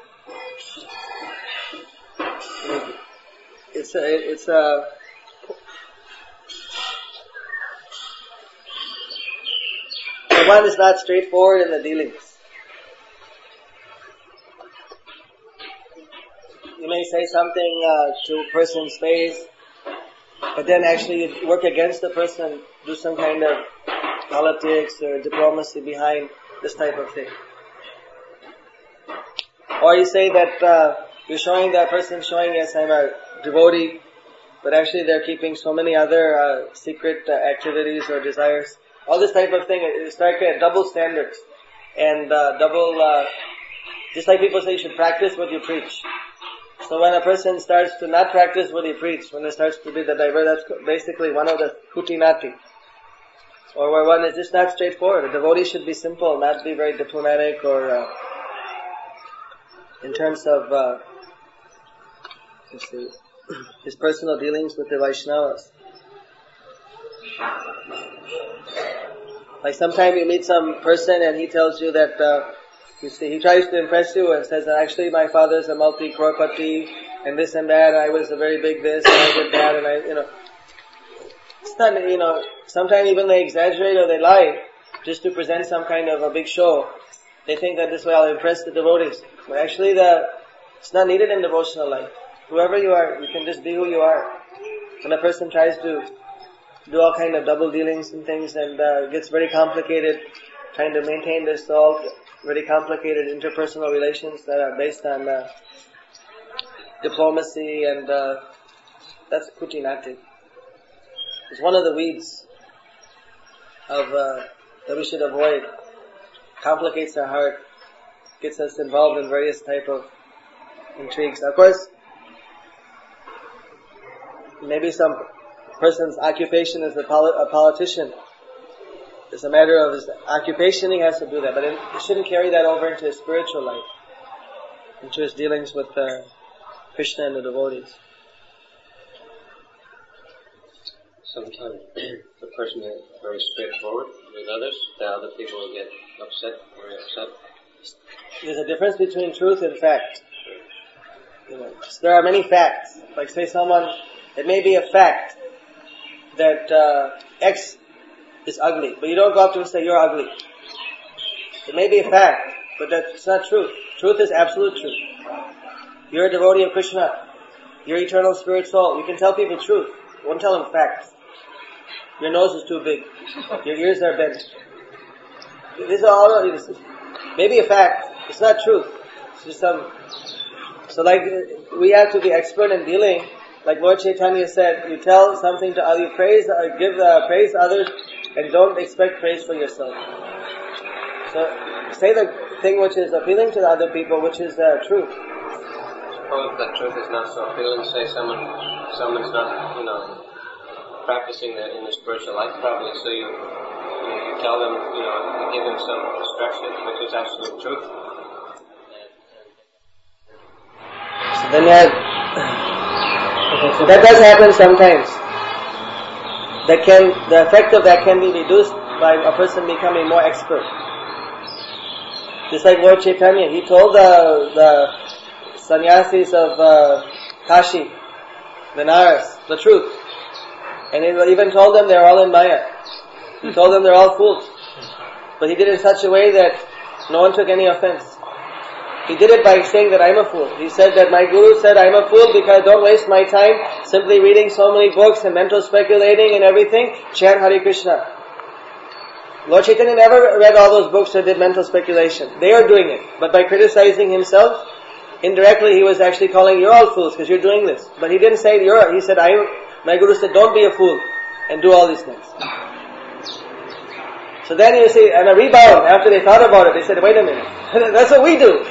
S2: It's a the one is not straightforward in the dealings. You may say something to a person's face, but then actually you work against the person, do some kind of politics or diplomacy behind this type of thing. Or you say that you're showing that person, showing, yes, I'm a devotee, but actually they're keeping so many other secret activities or desires. All this type of thing, you start getting double standards and just like people say you should practice what you preach. So when a person starts to not practice what he preached, when it starts to be the diverse, that's basically one of the kutinati. Or where one is just not straightforward. A devotee should be simple, not be very diplomatic or in terms of his personal dealings with the Vaishnavas. Like sometimes you meet some person and he tells you that he tries to impress you and says that actually my father's a multi-crorepati and this and that, I was a very big this and I did that, and it's not, sometimes even they exaggerate or they lie just to present some kind of a big show. They think that this way I'll impress the devotees. But actually it's not needed in devotional life. Whoever you are, you can just be who you are. When a person tries to do all kind of double dealings and things and gets very complicated, trying to maintain this soul, very complicated interpersonal relations that are based on diplomacy and that's kutinati. It's one of the weeds of that we should avoid. Complicates our heart, gets us involved in various type of intrigues. Of course, maybe some person's occupation is a politician. It's a matter of his occupation, he has to do that. But he shouldn't carry that over into his spiritual life, into his dealings with Krishna and the devotees.
S4: Sometimes the person is very straightforward with others, the other people will get upset, very upset.
S2: There's a difference between truth and fact. There are many facts. Like say it may be a fact that X is ugly, but you don't go up to him and say, you're ugly. It may be a fact, but that's not truth. Truth is absolute truth. You're a devotee of Krishna. You're eternal spirit soul. You can tell people truth. You won't tell them facts. Your nose is too big. Your ears are bent. These are all maybe a fact. It's not truth. It's just so like we have to be expert in dealing like Lord Chaitanya said, you tell something to others, you praise others, and don't expect praise for yourself. So say the thing which is appealing to the other people, which is truth.
S4: Suppose that truth is not so appealing. Say someone's not, practicing in the spiritual life probably. So you tell them, you give them some instruction, which is absolute truth.
S2: So then so that does happen sometimes. The effect of that can be reduced by a person becoming more expert. Just like Lord Chaitanya, he told the sannyasis of Kashi, Benares, the truth. And he even told them they're all in Maya. He told them they're all fools. But he did it in such a way that no one took any offense. He did it by saying that I'm a fool. He said that my guru said I'm a fool because I don't waste my time simply reading so many books and mental speculating and everything. Chant Hare Krishna. Lord Chaitanya never read all those books or did mental speculation. They are doing it. But by criticizing himself, indirectly he was actually calling, you're all fools because you're doing this. But he didn't say he said, my guru said, don't be a fool and do all these things. So then you see, and a rebound, after they thought about it, they said, wait a minute, that's what we do.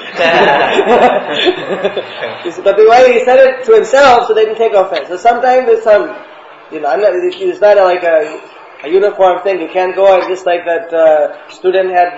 S2: But the way he said it to himself, so they didn't take offense. So sometimes there's some, it's not like a uniform thing. You can't go and just like that student had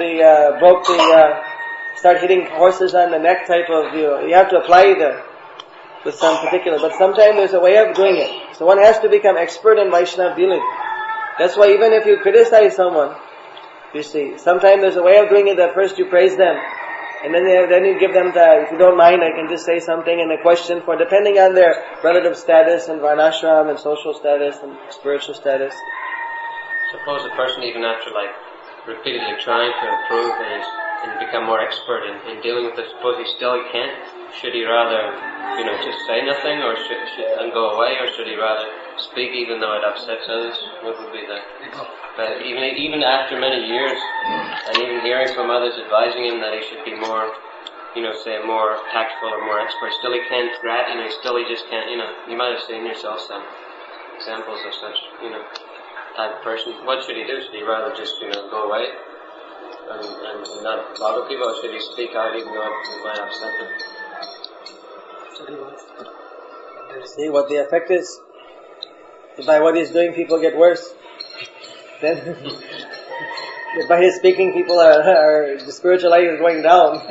S2: start hitting horses on the neck type of, you have to apply with some particular, but sometimes there's a way of doing it. So one has to become expert in Vaishnava dealing. That's why even if you criticize someone, you see, sometimes there's a way of doing it that first you praise them, and then you give them if you don't mind, I can just say something and a question for, depending on their relative status and varnashram and social status and spiritual status.
S4: Suppose a person, even after repeatedly trying to improve and become more expert in dealing with it, suppose he can't. Should he rather, just say nothing, or and go away, or should he rather speak even though it upsets others? What would be but even after many years, and even hearing from others advising him that he should be more, say more tactful or more expert, still he can't he just can't, you might have seen yourself some examples of such, type of person. What should he do? Should he rather just, go away and not bother people, or should he speak out even though it might upset them?
S2: See what the effect is. By what he's doing, people get worse. Then, by his speaking, people the spiritual life is going down.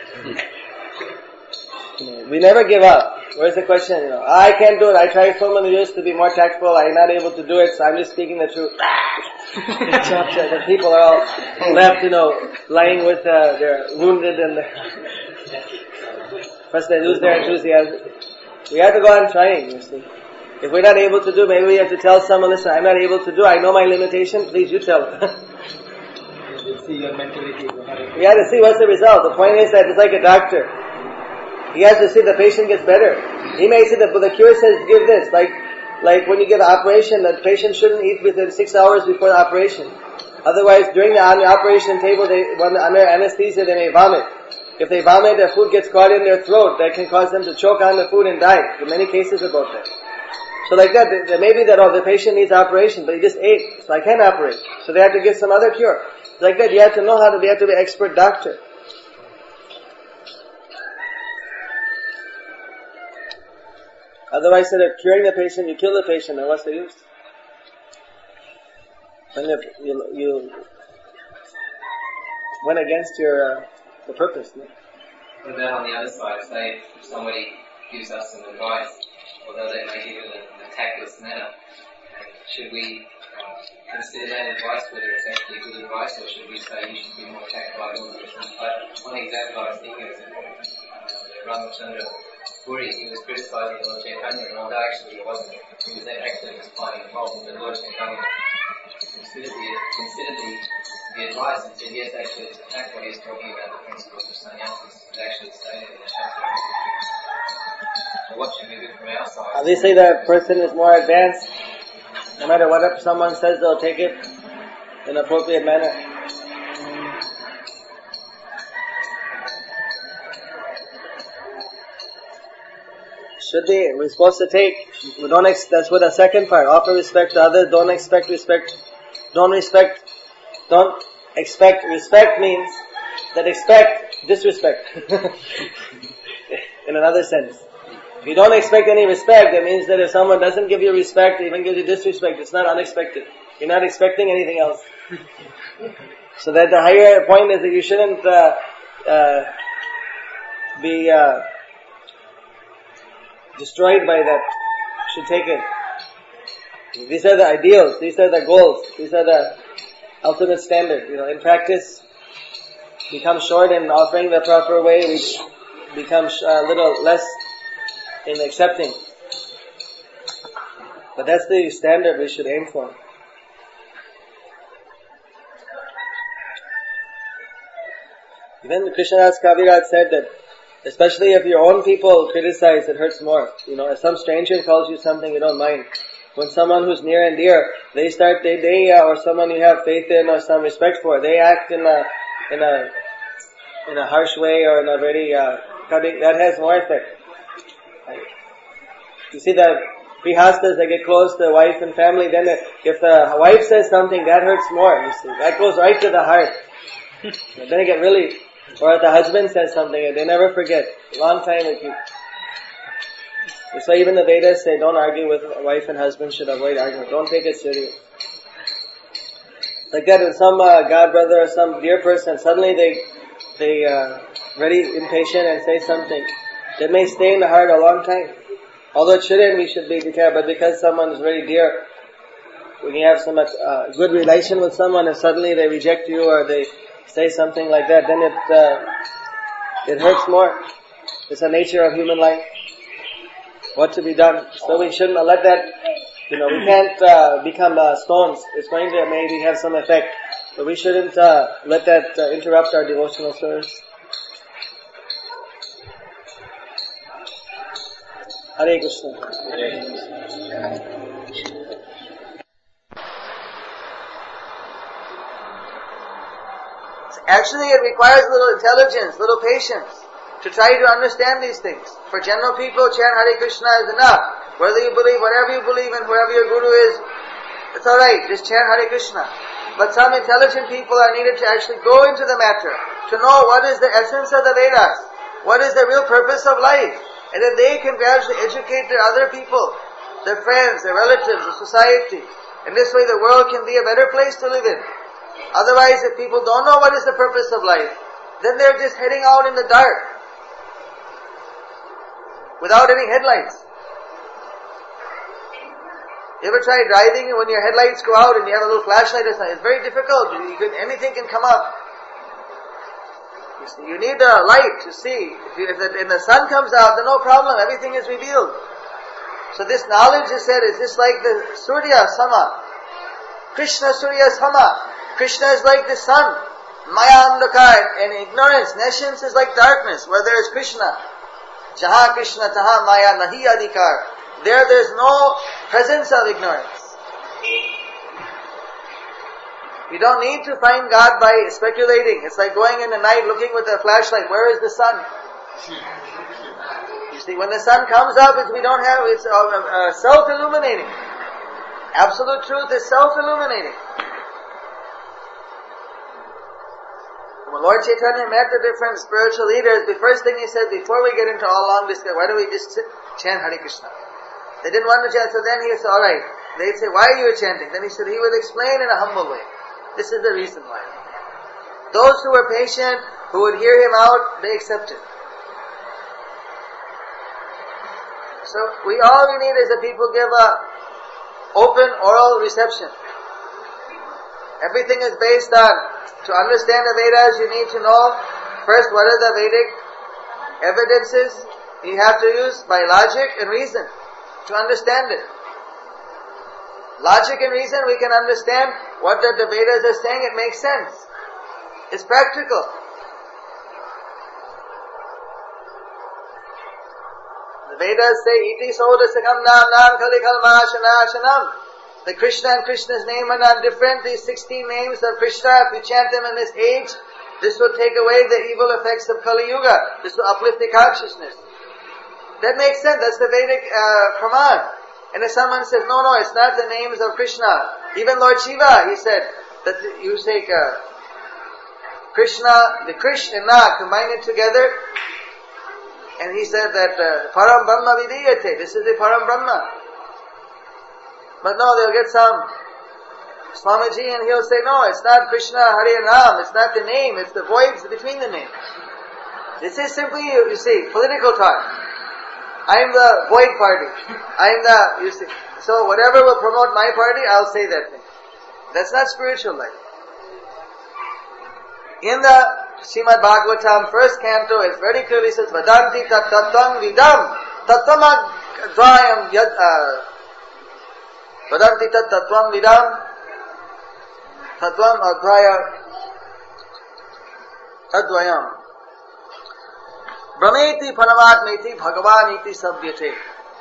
S2: We never give up. Where's the question? I can't do it. I tried so many years to be more tactful. I'm not able to do it, so I'm just speaking the truth. The people are all left, lying with they're wounded and first they lose their enthusiasm. We have to go on trying, you see. If we're not able to do, maybe we have to tell someone, listen, I'm not able to do, I know my limitation, please you tell them.
S3: See your mentality.
S2: We have to see what's the result. The point is that it's like a doctor. He has to see the patient gets better. He may say that, but the cure says give this. Like when you get an operation, the patient shouldn't eat within 6 hours before the operation. Otherwise, on the operation table, under anesthesia, they may vomit. If they vomit, their food gets caught in their throat. That can cause them to choke on the food and die. There are many cases about that. So like that, there may be that, the patient needs operation, but he just ate, so I can't operate. So they have to give some other cure. Like that, you have to know you have to be an expert doctor. Otherwise, instead of curing the patient, you kill the patient, and what's the use? When you went against the purpose. No?
S5: What about on the other side? Say if somebody gives us some advice, although they may give it in a tactless manner, should we consider that advice, whether it's actually good advice, or should we say you should be more tactful? One example I was thinking of Ramachandra Puri. He was criticizing Lord Chaitanya, and although actually he wasn't, he was actually just finding fault, but Lord Chaitanya considered the advice and said, yes, actually, it's exactly what he's talking about, the principles of sannyasis, is actually stated in the Shastra. So what should we do from our side?
S2: Obviously the person is more advanced. No matter what someone says, they'll take it in an appropriate manner. should be, we're supposed to take, that's what the second part, offer respect to others, don't expect respect means that expect disrespect. In another sense. If you don't expect any respect, that means that if someone doesn't give you respect, even gives you disrespect, it's not unexpected. You're not expecting anything else. So that the higher point is that you shouldn't be destroyed by that. You should take it. These are the ideals, these are the goals, these are the ultimate standard. In practice, become short in offering the proper way, we become a little less in accepting. But that's the standard we should aim for. Even Krishnadas Kaviraj said that, especially if your own people criticize, it hurts more. If some stranger calls you something you don't mind. When someone who's near and dear, they or someone you have faith in or some respect for, they act in a harsh way or in a very cutting, that has more effect. You see the prihastas that get close to the wife and family, then if the wife says something, that hurts more, you see. That goes right to the heart. Then it get really, or if the husband says something, they never forget. A long time it keeps. That's why even the Vedas say, don't argue with wife and husband, should avoid argument. Don't take it serious. Like that, when some god brother or some dear person, suddenly they very impatient and say something, that may stay in the heart a long time. Although it shouldn't, we should be careful, but because someone is very dear, when you have so much good relation with someone and suddenly they reject you or they say something like that, then it hurts more. It's the nature of human life. What to be done? So we shouldn't let that, we can't become stones. It's going to maybe have some effect, but we shouldn't let that interrupt our devotional service. Hare Krishna. Actually, it requires a little intelligence, little patience to try to understand these things. For general people, chant Hare Krishna is enough. Whether you believe, whatever you believe in, whoever your guru is, it's alright, just chant Hare Krishna. But some intelligent people are needed to actually go into the matter, to know what is the essence of the Vedas, what is the real purpose of life, and then they can gradually educate their other people, their friends, their relatives, the society. And this way the world can be a better place to live in. Otherwise, if people don't know what is the purpose of life, then they're just heading out in the dark, without any headlights. You ever try driving and when your headlights go out and you have a little flashlight or something? It's very difficult. Anything can come up. You see, you need a light to see. If the sun comes out, then no problem. Everything is revealed. So this knowledge is said is just like the Surya Sama. Krishna Surya Sama. Krishna is like the sun. Maya Andakar, and ignorance, nescience is like darkness, where there is Krishna. Jaha Krishna taha Maya nahi adhikar. There is no presence of ignorance. You don't need to find God by speculating. It's like going in the night looking with a flashlight. Where is the sun? You see, when the sun comes up, it's self-illuminating. Absolute truth is self-illuminating. When Lord Chaitanya met the different spiritual leaders, the first thing he said, before we get into all long discussion, why don't we just chant Hare Krishna? They didn't want to chant, so then he said, alright. They'd say, why are you chanting? Then he said, he would explain in a humble way. This is the reason why. Those who were patient, who would hear him out, they accepted. So all we need is that people give a open oral reception. Everything is based on, to understand the Vedas, you need to know first what are the Vedic evidences you have to use by logic and reason to understand it. Logic and reason, we can understand what the Vedas are saying, it makes sense. It's practical. The Vedas say, Iti sodasakam nam nam kalikal mahashanashanam. The Krishna and Krishna's name are not different. These 16 names of Krishna, if we chant them in this age, this will take away the evil effects of Kali Yuga. This will uplift the consciousness. That makes sense. That's the Vedic Praman. And if someone says, no, it's not the names of Krishna. Even Lord Shiva, he said, that you take Krishna, the Krish and Na, combine it together. And he said that Param Brahma Vidiyate, this is the Param Brahma. But no, they'll get some Swamiji and he'll say, no, it's not Krishna, Hare and Ram, it's not the name, it's the voids between the names. This is simply, you see, political talk. I am the void party. I am the, you see. So whatever will promote my party, I'll say that thing. That's not spiritual life. In the Srimad Bhagavatam, first canto, it very clearly says, Vadanti tat tattvam vidam tattvam advayam yad Vadanti tat tattvam vidam tattvam advayam Brahmeti Paramatmeti Bhagavaniti Sabhyate.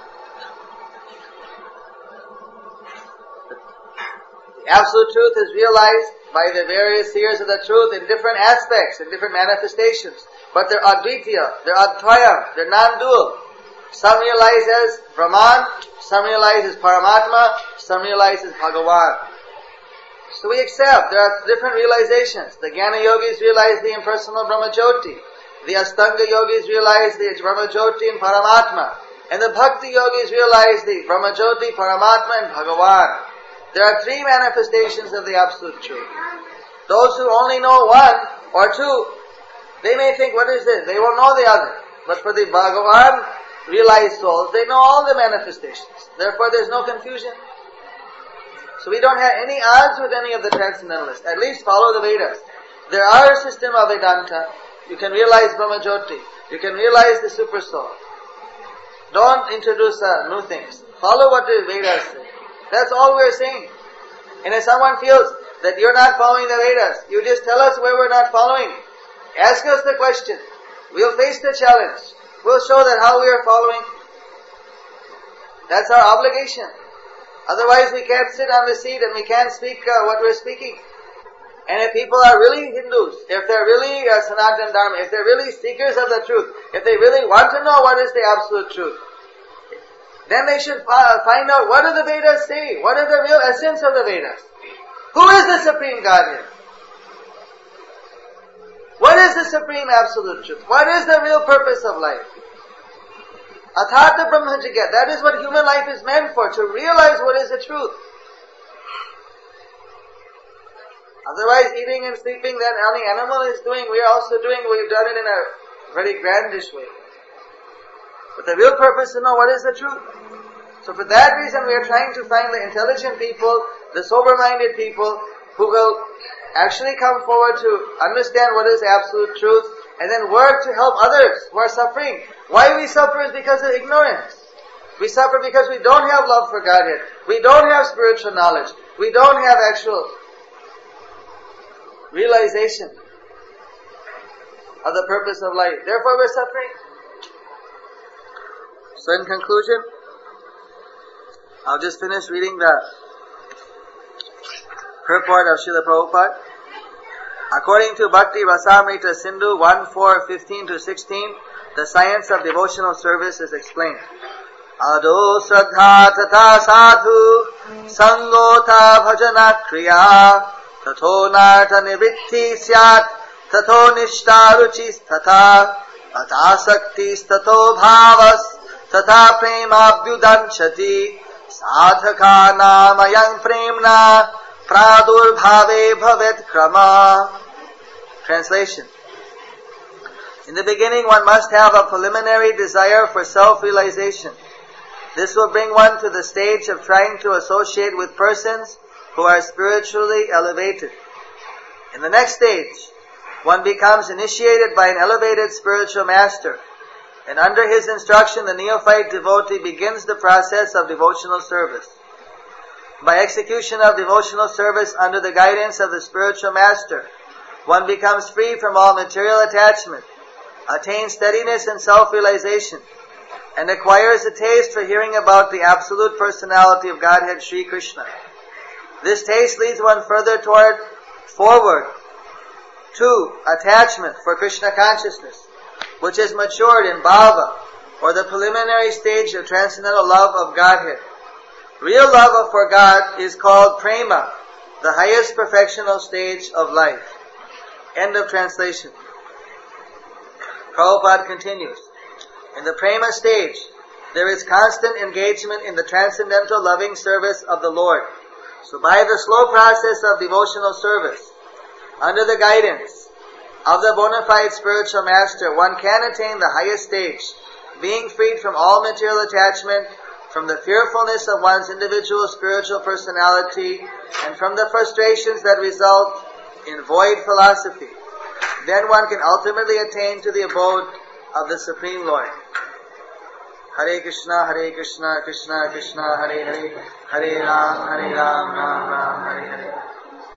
S2: The absolute truth is realized by the various seers of the truth in different aspects, in different manifestations. But they're Advitya, they're Advaya, they're non-dual. Some realize as Brahman, some realize as Paramatma, some realize as Bhagavan. So we accept, there are different realizations. The Jnana Yogis realize the impersonal Brahmajyoti. The Astanga Yogis realize the Brahmajyoti and Paramatma. And the Bhakti Yogis realize the Brahmajyoti, Paramatma and Bhagavan. There are three manifestations of the Absolute Truth. Those who only know one or two, they may think, what is this? They won't know the other. But for the Bhagavan realized souls, they know all the manifestations. Therefore there's no confusion. So we don't have any odds with any of the transcendentalists. At least follow the Vedas. There are a system of Vedanta. You can realize Brahmajyoti. You can realize the Super Soul. Don't introduce new things. Follow what the Vedas say. That's all we're saying. And if someone feels that you're not following the Vedas, you just tell us where we're not following. Ask us the question. We'll face the challenge. We'll show that how we are following. That's our obligation. Otherwise we can't sit on the seat and we can't speak what we're speaking. And if people are really Hindus, if they're really Sanatana Dharma, if they're really seekers of the truth, if they really want to know what is the absolute truth, then they should find out what do the Vedas say, what is the real essence of the Vedas. Who is the Supreme Godhead? What is the Supreme Absolute Truth? What is the real purpose of life? Athartha Brahma Jagat, that is what human life is meant for, to realize what is the truth. Otherwise, eating and sleeping that any animal is doing, we are also doing, we've done it in a very grandish way. But the real purpose is to know what is the truth. So for that reason, we are trying to find the intelligent people, the sober-minded people, who will actually come forward to understand what is absolute truth, and then work to help others who are suffering. Why we suffer is because of ignorance. We suffer because we don't have love for Godhead. We don't have spiritual knowledge. We don't have actual realization of the purpose of life. Therefore we're suffering. So in conclusion, I'll just finish reading the purport of Srila Prabhupada. According to Bhakti Rasamrita Sindhu 1:4-15-16, the science of devotional service is explained. Ado Shraddha Tata Sadhu Sangota Bhajana Kriya Tato Narta Nivritti Syat Tato Nishta Ruchis Tata Atasaktis Tato Bhavas Tata Prema Abhyudanchati Sadhaka Namayang Premna Pradurbhave Bhavet Krama. Translation. In the beginning one must have a preliminary desire for self-realization. This will bring one to the stage of trying to associate with persons who are spiritually elevated. In the next stage, one becomes initiated by an elevated spiritual master, and under his instruction the neophyte devotee begins the process of devotional service. By execution of devotional service under the guidance of the spiritual master, one becomes free from all material attachment, attains steadiness and self-realization, and acquires a taste for hearing about the absolute personality of Godhead Sri Krishna. This taste leads one further forward to attachment for Krishna consciousness, which is matured in bhava, or the preliminary stage of transcendental love of Godhead. Real love for God is called prema, the highest perfectional stage of life. End of translation. Prabhupada continues. In the prema stage, there is constant engagement in the transcendental loving service of the Lord. So by the slow process of devotional service, under the guidance of the bona fide spiritual master, one can attain the highest stage, being freed from all material attachment, from the fearfulness of one's individual spiritual personality, and from the frustrations that result in void philosophy. Then one can ultimately attain to the abode of the Supreme Lord. Hare Krishna, Krishna Krishna, Hare Hare, Hare Ram, Ram Ram, Hare Hare.